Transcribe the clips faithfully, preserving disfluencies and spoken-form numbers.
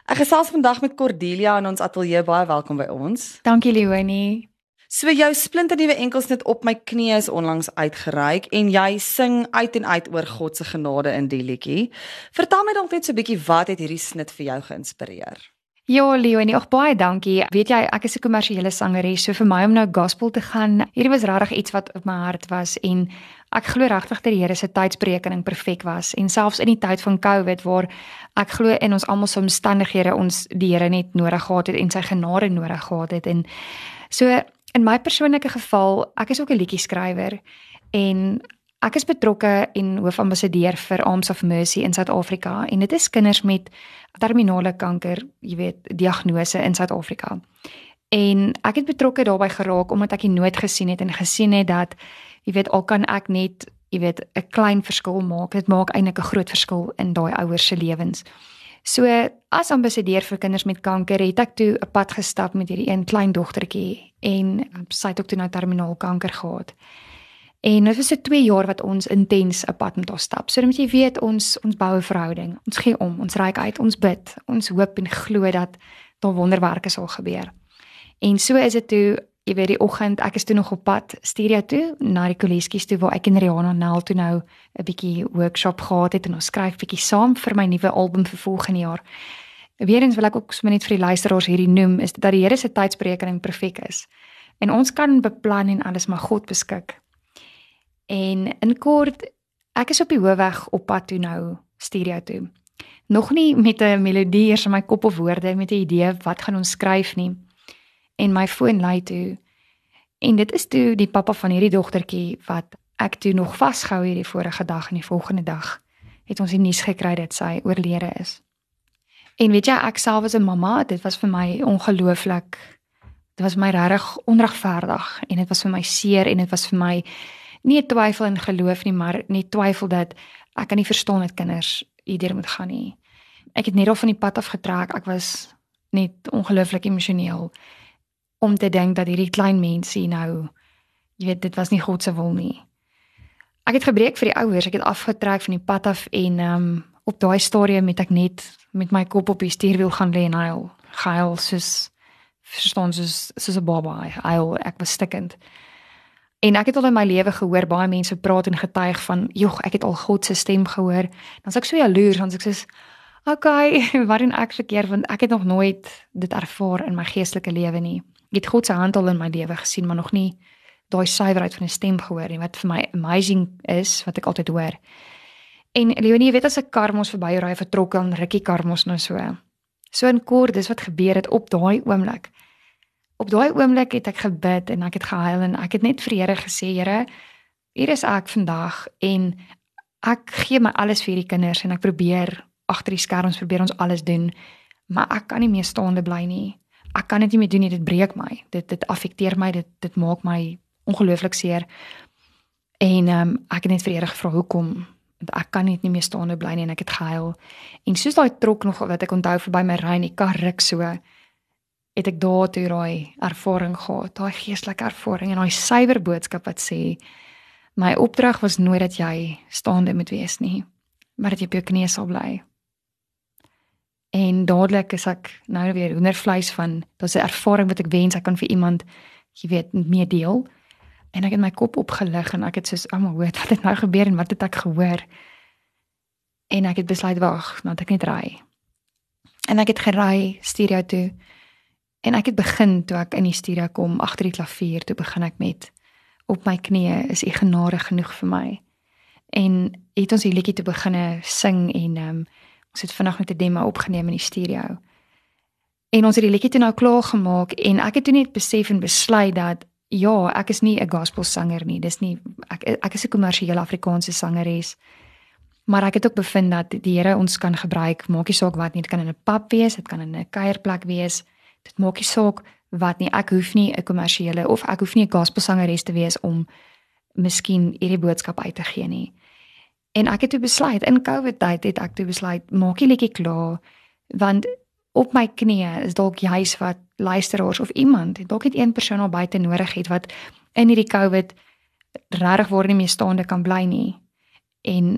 Ek gesels vandag met Cordelia in ons ateljee. Baie welkom by ons. Dankie Leonie. So jou splinternuwe enkelsnit op my knie is onlangs uitgereik en jy sing uit en uit oor God se genade in die liedjie. Vertel my dalk net so 'n bietjie wat het hierdie snit vir jou geïnspireer? Ja, Leonie, ook baie dankie. Weet jy, ek is 'n kommersiële sangeres, so vir my om nou gospel te gaan, hierdie was regtig iets wat op my hart was en ek glo regtig dat die Here se tydsberekening perfek was en selfs in die tyd van COVID waar ek glo in ons almal se omstandighede ons die Here net nodig gehad het en sy genade nodig gehad het. En so in my persoonlike geval, ek is ook 'n liedjieskrywer en ek is betrokke en hoofambassadeur vir Arms of Mercy in Suid-Afrika en dit is kinders met terminale kanker, jy weet, diagnose in Suid-Afrika. En ek het betrokke daarbey geraak omdat ek die nood gesien het en gesien het dat, jy weet, al kan ek net, jy weet, 'n klein verskil maak, dit maak eintlik 'n groot verskil in daai ouers se lewens. So as ambassadeur vir kinders met kanker het ek toe 'n pad gestap met hierdie een klein dogtertjie en sy het ook toe nou terminaal kanker gehad. En dit was so twee jaar wat ons intens 'n pad met haar stap. So dan moet jy weet, ons ons bou 'n verhouding. Ons gee om, ons reik uit, ons bid. Ons hoop en glo dat daar wonderwerke sal gebeur. En so is dit toe, jy weet, die oggend, ek is toe nog op pad studio toe na die kolleskies toe waar ek en Rihanna Nel toe nou 'n bietjie workshop gehad het en ons skryf bietjie saam vir my nuwe album vir volgende jaar. Weerens wil ek ook sommer net vir die luisteraars hierdie noem is dat die Here se tydsberekening perfek is. En ons kan beplan en alles, maar God beskik. En in kort, ek is op die hoofweg op pad toe nou studio toe. Nog nie met 'n melodie eers in my kop of woorde met 'n idee wat gaan ons skryf nie. En my foon lui toe. En dit is toe die pappa van hierdie dogtertjie wat ek toe nog vasgehou hierdie vorige dag en die volgende dag het ons die nuus gekry dat sy oorlede is. En weet jy, ek self as 'n mamma, dit was vir my ongelooflik. Dit was my regtig onregverdig en dit was vir my seer en dit was vir my nie 'n twyfel in geloof nie, maar net twyfel dat ek kan nie verstaan dat kinders hierdeur moet gaan nie. Ek het net al van die pad af getrek. Ek was net ongelooflik emosioneel om te dink dat hierdie klein mensie nou, jy weet, dit was nie God se wil nie. Ek het gebreek vir die ouers. Ek het afgetrek van die pad af en um, op daai stadium het ek net met my kop op die stuurwiel gaan lê en huil. Gehuil soos verstaan soos soos 'n baba. Huil, ek was stikkend. En ek het al in my lewe gehoor, baie mense praat en getuig van, joh, ek het al God se stem gehoor. Dan is ek so jaloers, dan is ek soos, okay, wat doen ek verkeerd, want ek het nog nooit dit ervaar in my geestelike lewe nie. Ek het God se hand al in my lewe gesien, maar nog nie daai suiwerheid van 'n stem gehoor nie, wat vir my amazing is, wat ek altyd hoor. En Leonie, jy weet as 'n kar mos verby ry vertrok, dan rukkie kar mos nou so. So in kort, dis wat gebeur het op daai oomblik. Op daai oomblik het ek gebid en ek het gehuil en ek het net vir die Here gesê, Here, hier is ek vandag en ek gee my alles vir hierdie kinders en ek probeer agter die skerms probeer ons alles doen, maar ek kan nie meer staande bly nie. Ek kan dit nie meer doen nie, dit breek my. Dit dit affekteer my, dit dit maak my ongelooflik seer. En um, ek het net vir die Here gevra hoekom, want ek kan net nie meer staande bly nie en ek het gehuil. En soos daai trok nog wat ek onthou verby my ry en die kar ruk so, het ek daar toe daai ervaring gehad, daai geestelike ervaring en daai suiwer boodskap wat sê, my opdrag was nooit dat jy staande moet wees nie, maar dat jy op jou knieë sal bly. En dadelik is ek nou weer hoendervleis van, dat is 'n ervaring wat ek wens ek kan vir iemand, jy weet, mee deel. En ek het my kop opgelig en ek het soos, oh my God, wat het nou gebeur en wat het ek gehoor? En ek het besluit, wag, nou het ek net ry. En ek het gery studio toe. En ek het begin, toe ek in die studio kom, agter die klavier, toe begin ek met, op my knieë is u genade genoeg vir my. En het ons die liedjie te begin sing en um, ons het vandag met 'n demo opgeneem in die studio. En ons het die liedjie toe nou klaar gemaak en ek het toe net besef en besluit dat ja, ek is nie 'n gospelsanger nie. Dis nie ek ek is 'n kommersiële Afrikaanse sangeres. Maar ek het ook bevind dat die Here ons kan gebruik, maak nie saak wat nie, dit kan in 'n pub wees, dit kan in 'n kuierplek wees. Dit maak nie saak wat nie. Ek hoef nie 'n kommersiële of ek hoef nie 'n gospelsangeres te wees om miskien hierdie boodskap uit te gee nie. En ek het toe besluit, in COVID tyd het ek toe besluit, maak die liedjie klaar, want op my knieë is dalk juis wat luisteraars of iemand, dalk het een persoon al buite nodig het, wat in hierdie COVID regtig waar nie meer staande kan bly nie. En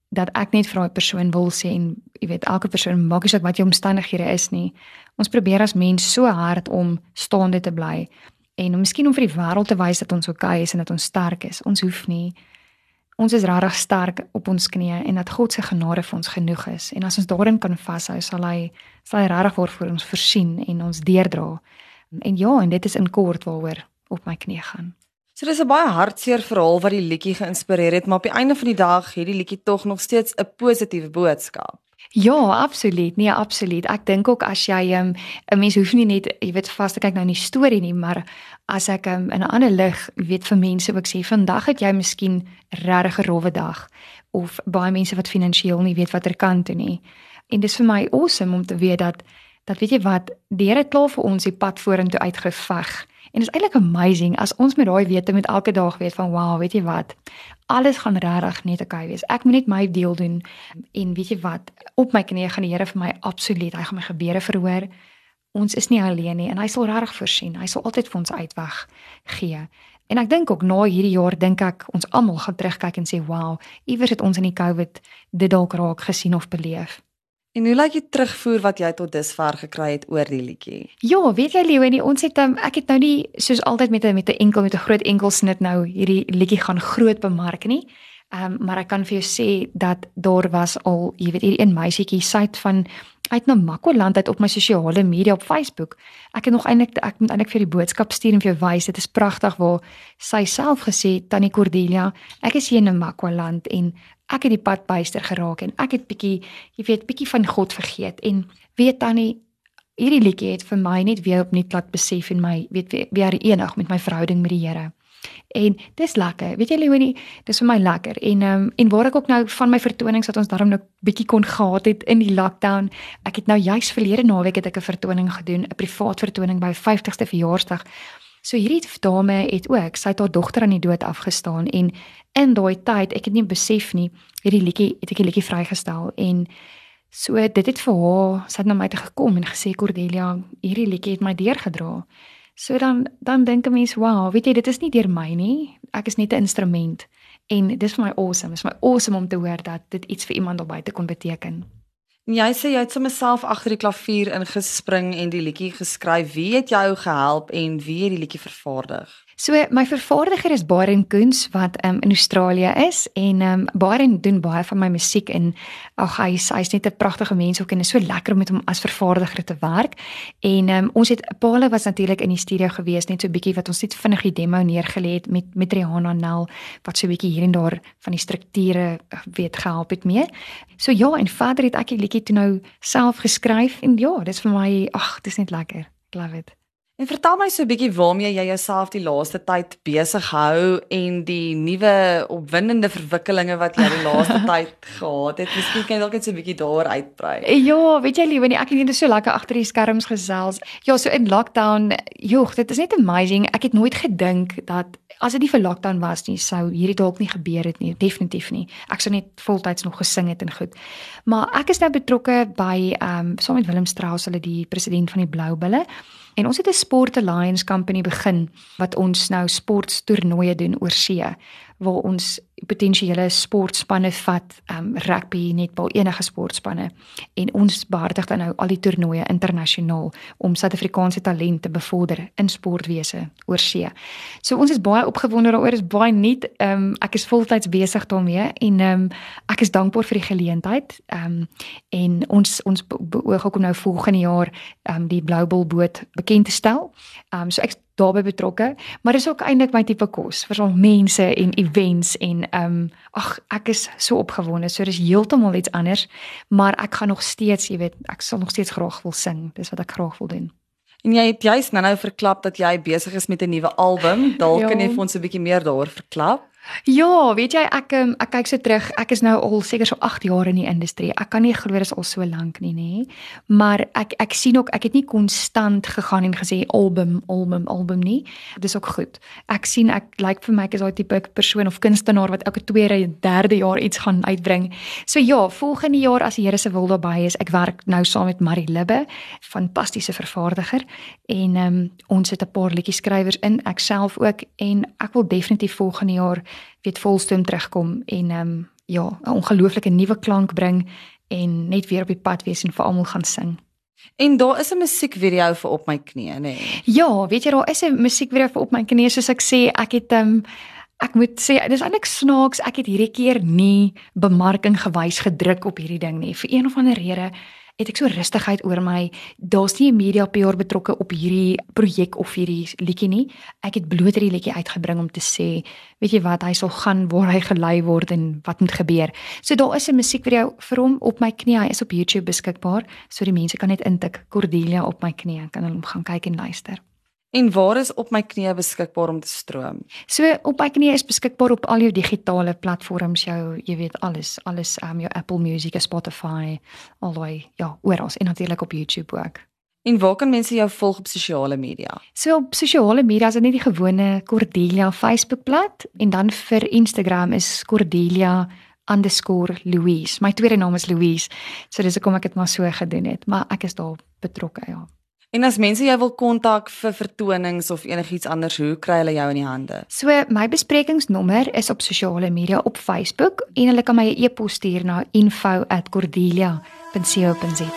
dat ek net vir daai persoon wil sê en jy weet elke persoon maak nie saak wat jou omstandighede is nie. Ons probeer as mens so hard om staande te bly en om miskien om vir die wêreld te wys dat ons oukei is en dat ons sterk is. Ons hoef nie. Ons is regtig sterk op ons knieë en dat God se genade vir ons genoeg is. En as ons daarin kan vashou, sal hy sal hy regtig word vir ons voorsien en ons deurdra. En ja, en dit is in kort waaroor op my knie gaan. So dis 'n baie hartseer verhaal wat die liedjie geïnspireer het, maar op die einde van die dag het die liedjie tog nog steeds 'n positiewe boodskap. Ja, absoluut. Nee, absoluut. Ek dink ook as jy 'n um, mens hoef nie net, jy weet, vas te kyk nou in die storie nie, maar as ek um, in 'n ander lig, jy weet, vir mense ook sê, vandag het jy miskien regtig 'n rowwe dag of baie mense wat finansiëel nie weet watter kant toe nie. En dis vir my awesome om te weet dat dat weet jy wat, die Here het klaar vir ons die pad vorentoe uitgeveg. En dit is eintlik amazing as ons met daai wete met elke dag weet van wow, weet jy wat, alles gaan regtig net oukei wees. Ek moet net my deel doen en weet jy wat, op my knieë gaan die Here vir my absoluut, hy gaan my gebede verhoor. Ons is nie alleen nie en hy sal regtig voorsien. Hy sal altyd vir ons uitweg gee. En ek dink ook na hierdie jaar dink ek ons almal gaan terugkyk en sê wow, iewers het ons in die COVID dit dalk raak gesien of beleef. En hoe lyk die terugvoer wat jy tot dusver gekry het oor die liedjie? Ja, weet jy Leonie, ons het um, ek het nou nie soos altyd met 'n met 'n enkel met 'n groot enkelsnit nou hierdie liedjie gaan groot bemark nie. Um, maar ek kan vir jou sê dat daar was al, jy weet, hierdie een meisietjie sy het van uit Namakoland uit op my sosiale media op Facebook. Ek het nog eintlik ek moet eintlik vir die boodskap stuur en vir jou wys. Dit is pragtig waar sy self gesê, Tannie Cordelia, ek is hier in Namakoland en ek het die pad byster geraak en ek het bietjie, jy weet, bietjie van God vergeet en weet Tannie, hierdie liedjie het vir my net weer opnuut laat besef en my weet weer, weer enig met my verhouding met die Here. En dis lekker. Weet jy Leonie, dis vir my lekker. En um, en waar ek ook nou van my vertonings wat ons daarom nou bietjie kon gehad het in die lockdown. Ek het nou juis verlede naweek het ek 'n vertoning gedoen, 'n privaat vertoning by vyftigste verjaarsdag. So hierdie dame het ook, sy het haar dogter aan die dood afgestaan en in daai tyd, ek het nie besef nie, hierdie liedjie het ek die liedjie vrygestel en so dit het vir haar, sy het na my toe gekom en gesê Cordelia, hierdie liedjie het my deurgedra. So dan dan dink 'n mens, wow, weet jy, dit is nie deur my nie. Ek is net 'n instrument. En dis vir my awesome. Dis vir my awesome om te hoor dat dit iets vir iemand daar buite kon beteken. En jy sê jy het sommer self agter die klavier ingespring en die liedjie geskryf. Wie het jou gehelp en wie het die liedjie vervaardig? So my vervaardiger is Byron Koens wat um, in Australië is en um, Byron doen baie van my musiek en ag hy hy's net 'n pragtige mens ook en is so lekker om met hom as vervaardiger te werk. En um, ons het Paula was natuurlik in die studio gewees net so 'n bietjie wat ons net vinnig die demo neergelê het met met Rihanna Nel wat so 'n bietjie hier en daar van die strukture weet gehelp het mee. So ja, en verder het ek die liedjie toe nou self geskryf en ja, dis vir my ag, dis net lekker. I love it. En vertel my so 'n bietjie waarmee jy jouself die laaste tyd besig hou en die nuwe opwindende verwikkelinge wat jy die laaste tyd gehad het. Miskien kan jy dalk net so 'n bietjie daaroor uitbrei. Ja, weet jy Liewe, ek het net so lekker agter die skerms gesels. Ja, so in lockdown, joh, dit is net amazing. Ek het nooit gedink dat as dit nie vir lockdown was nie, sou hierdie dalk nie gebeur het nie, definitief nie. Ek sou net voltyds nog gesing het en goed. Maar ek is nou betrokke by ehm um, saam met Willem Strauss, hulle die president van die Blou Bulle. En ons het 'n Sport Alliance Company begin wat ons nou sporttoernooie doen oor see waar ons potensiële sportspanne vat, um, rugby, netbal, enige sportspanne en ons behartig dan nou al die toernooie internasionaal om Suid-Afrikaanse talent te bevorder in sportwese oor see. So ons is baie opgewonde daaroor, is baie nuut. Um, ek is voltyds besig daarmee en um, ek is dankbaar vir die geleentheid. Um, en ons ons beoog ook om nou volgende jaar um, die Blou Bull boot bekend te stel. Um, so ek daarbey betrokke, maar dis ook eintlik my tipe kos, veral mense en events en ehm um, ag ek is so opgewonde. So dis heeltemal iets anders, maar ek gaan nog steeds, jy weet, ek sal nog steeds graag wil sing. Dis wat ek graag wil doen. En jy het juist nou-nou verklap dat jy besig is met 'n nuwe album. Dalk Ja. kan jy vir ons 'n bietjie meer daaroor verklap. Ja, weet jy, ek um, ek kyk so terug. Ek is nou al seker so agt jaar in die industrie. Ek kan nie glo dis al so lank nie, nê. Maar ek ek sien ook ek het nie konstant gegaan en gesê album, album, album nie. Dis ook goed. Ek sien ek lyk like vir my ek is daai tipe persoon of kunstenaar wat elke tweede, derde jaar iets gaan uitbring. So ja, volgende jaar as die Here se wil daarby is, ek werk nou saam met Marie Libbe, fantastiese vervaardiger en um, ons het 'n paar liedjie skrywers in, ek self ook en ek wil definitief volgende jaar weet volstoom terugkom en um, ja, 'n ongelooflike nuwe klank bring en net weer op die pad wees en vir almal gaan sing. En daar is 'n musiekvideo vir Op My Knie, nê? Nee. Ja, weet jy, daar is 'n musiekvideo vir Op My Knie, soos ek sê, ek het um, ek moet sê, dis eintlik snaaks, ek het hierdie keer nie bemarking gewys gedruk op hierdie ding nie. Vir een of ander rede het ek so rustigheid oor my. Daar's nie 'n media P R betrokke op hierdie projek of hierdie liedjie nie. Ek het bloot hierdie liedjie uitgebring om te sê, weet jy wat, hy sal gaan waar hy gelei word en wat moet gebeur. So daar is 'n musiekvideo vir hom Op My Knie. Hy is op YouTube beskikbaar, so die mense kan net intik Cordelia Op My Knie, kan hulle hom gaan kyk en luister. En waar is Op My Knie beskikbaar om te stroom? So Op My Knie is beskikbaar op al jou digitale platforms, jou, jy weet alles, alles um, jou Apple Music, Spotify, alhoewel ja, oral en natuurlik op YouTube ook. En waar kan mense jou volg op sosiale media? So op sosiale media is dit net die gewone Cordelia Facebookblad en dan vir Instagram is Cordelia underscore Louise. My tweede naam is Louise, so dis hoekom ek dit maar so gedoen het, maar ek is daar betrokke, ja. En as mense jou wil kontak vir vertonings of enigiets anders, hoe kry hulle jou in die hande? So my besprekingsnommer is op sosiale media op Facebook en hulle kan my 'n e-pos stuur na info at cordelia dot co dot za.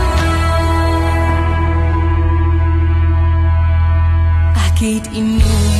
Ek het U